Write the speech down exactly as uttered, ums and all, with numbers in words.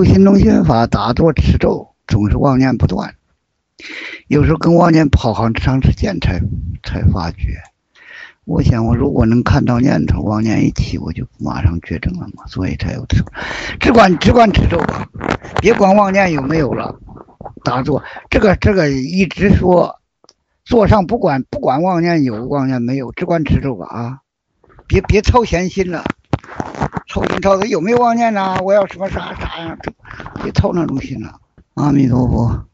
修心中心法，打坐持咒，总是妄念不断。有时候跟妄念跑好长时间才才发觉。我想，我如果能看到念头，妄念一起，我就马上觉证了嘛，所以才有这种。只管只管持咒吧，别管妄念有没有了。打坐，这个这个一直说，坐上不管不管妄念有妄念没有，只管持咒吧啊，别别操闲心了。操心操的有没有妄念呢、啊？我要什么啥啥呀？别操那种心了。阿弥陀佛。